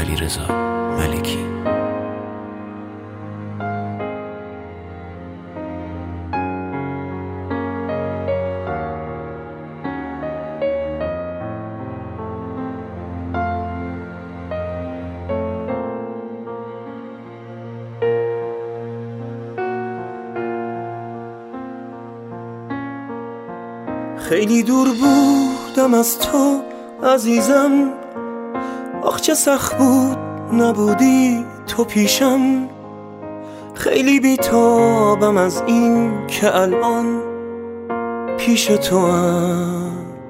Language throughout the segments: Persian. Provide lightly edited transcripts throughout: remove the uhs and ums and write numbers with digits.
علیرضا ملکی. خیلی دور بودم از تو عزیزم، آخ چه سخت بود نبودی تو پیشم. خیلی بیتابم از این که الان پیش تو هم،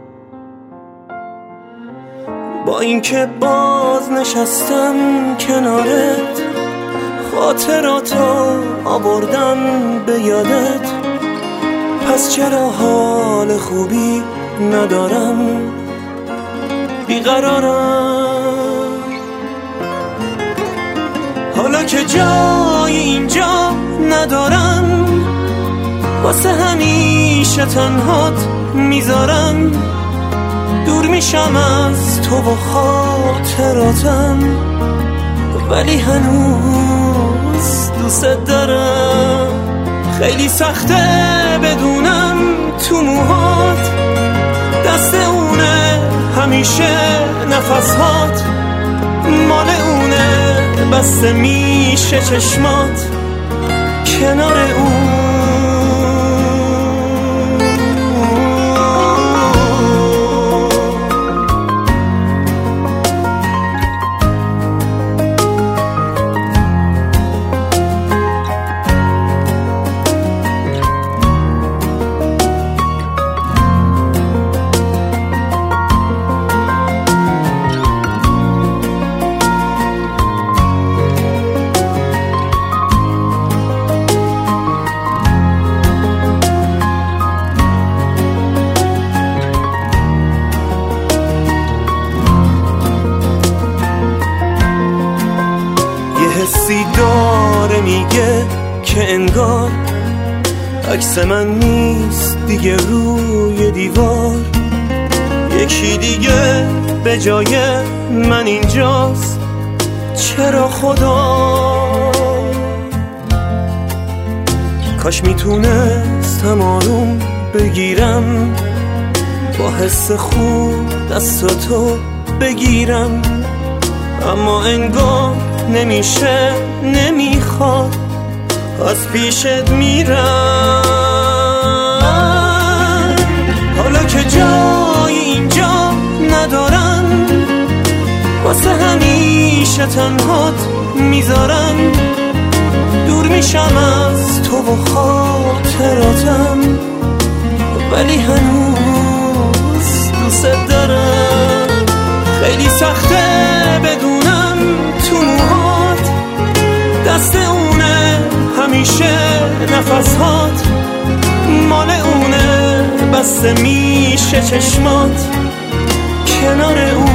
با این که باز نشستم کنارت، خاطراتو آوردم به یادت. پس چرا حال خوبی ندارم، بیقرارم. حالا که جای اینجا ندارم، واسه همیشه تنهات میذارم. دور میشم از تو و خاطراتم، ولی هنوز دوست دارم. خیلی سخته بدونم تو موهات دست اونه، همیشه نفسهات مال اونه. بسته میشه چشمات کنار اون. حسی داره میگه که انگار عکس من نیست دیگه روی دیوار. یکی دیگه به جای من اینجاست، چرا خدا؟ کاش میتونستم آروم بگیرم، با حس خوب دستاتو بگیرم. اما انگار نمیشه، نمیخواد، از پیشت میرم. حالا که جای اینجا ندارم، واسه همیشه تنهات میذارم. دور میشم از تو و خاطراتم، ولی هنوز دوست دارم. خیلی سخته بدونم تو موهات دست اونه، همیشه نفسهات مال اونه. بسته میشه چشمات کنار اون.